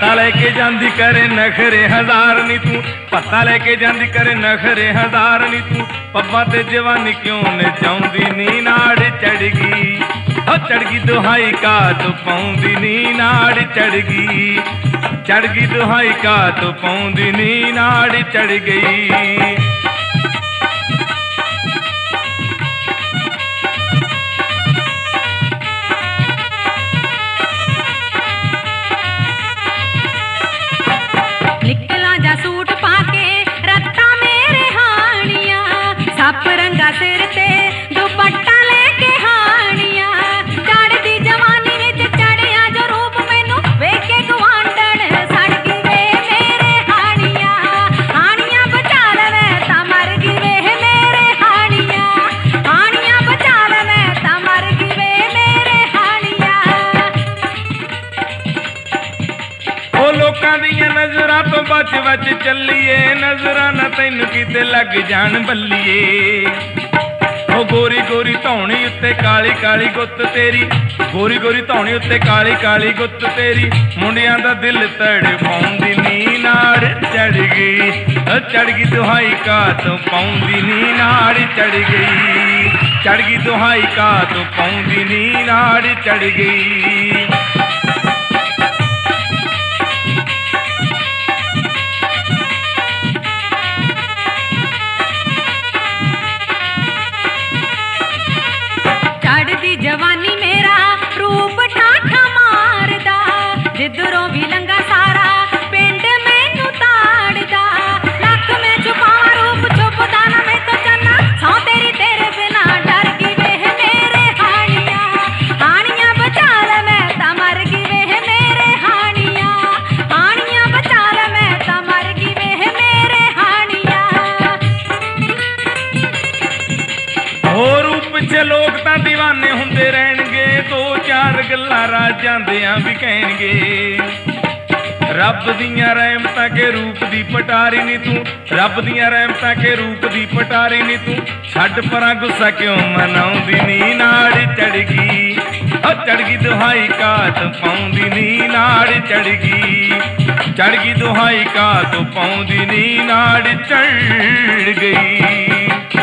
पत्ता लेके जांदी करे नखरे हजार नी तू, पत्ता लेके जांदी करे नखरे हजार नी तू, पब्बा ते जवानी क्यों ने चाउंदी नी नाड़ चढ़ गई, ओ चढ़ गई दुहाई का तू पाउंदी नी नाड़ चढ़ गई दुहाई का तू पाउंदी नी नाड़ चढ़ गई। सूट पाके रत्ता मेरे हानिया, सप रंगा सिर ते दुपट्टा लेके हानिया, चढ़दी जवानी विच चढ़िया जो रूप मैनू वेख के गवांढण सड़ गई वे मेरे हानिया, हानिया बचा लवे तां मर गई वे मेरे हानिया, हानिया बचा लवे तां मर गई वे मेरे हानिया। ओ लोकां दियां नज़रां तो बच बच चलिए, नजरा न तैनू किते लग जान बल्लिए, ओ गोरी गोरी धौनी उत्ते काली काली गुत्त तेरी, गोरी गोरी धौनी उत्ते काली काली गुत्त तेरी, मुंडियां दा दिल तड़पाउंदी नी नाड़ चढ़ गई दुहाई का तू पाउंदी नी नाड़ चढ़ गई दुहाई का तू पाउंदी नी नाड़ चढ़ गई। जवानी मेरा रूप ठाठा मारदा, जिधरों भी लंगा सारा पिंड मैनू ताड़दा, लख में छुपावा रूप छुपदा ना मैं तो चन्ना, सौ तेरी तेरे बिना डर गई वे मेरे हानिया, हानिया बचा ले मैं ता मर गई वे मेरे हानिया, हानिया बचा ले मैं ता मर गई वे मेरे हानिया। और पिछे लोग तां दीवाने हुंदे रहणगे, दो चार गल्लां राजां दियां भी कहणगे, रब दियां रहमतां के रूप दी पटारी नी तू, रब दियां रहमतां के रूप दी पटारी नी तू, छड्ड परां गुस्सा क्यों मनाउंदी नी नाड़ चढ़ गई दुहाई का तू पाउंदी नी नाड़ चढ़ गई दुहाई का तू पाउंदी नी नाड़ चढ़ गई।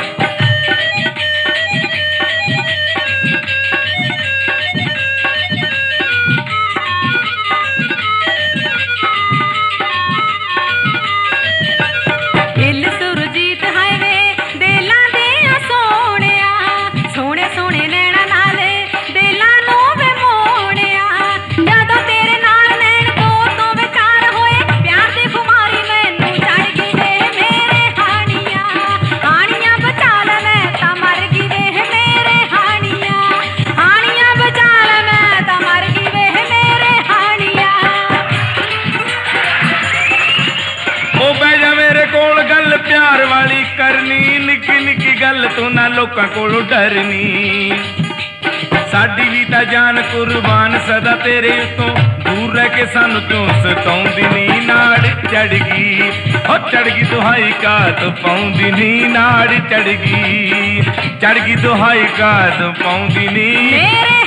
प्यार वाली करनी, निक्की निक्की गल तू ना लोकां कोलों डरनी, साडी भी तां जान कुर्बान सदा तेरे उत्तों, दूर रह के सानू क्यों सताउंदी नी नाड़ चढ़ गई दुहाई का तू पाउंदी नी नाड़ चढ़ गई दुहाई का तू पाउंदी नी।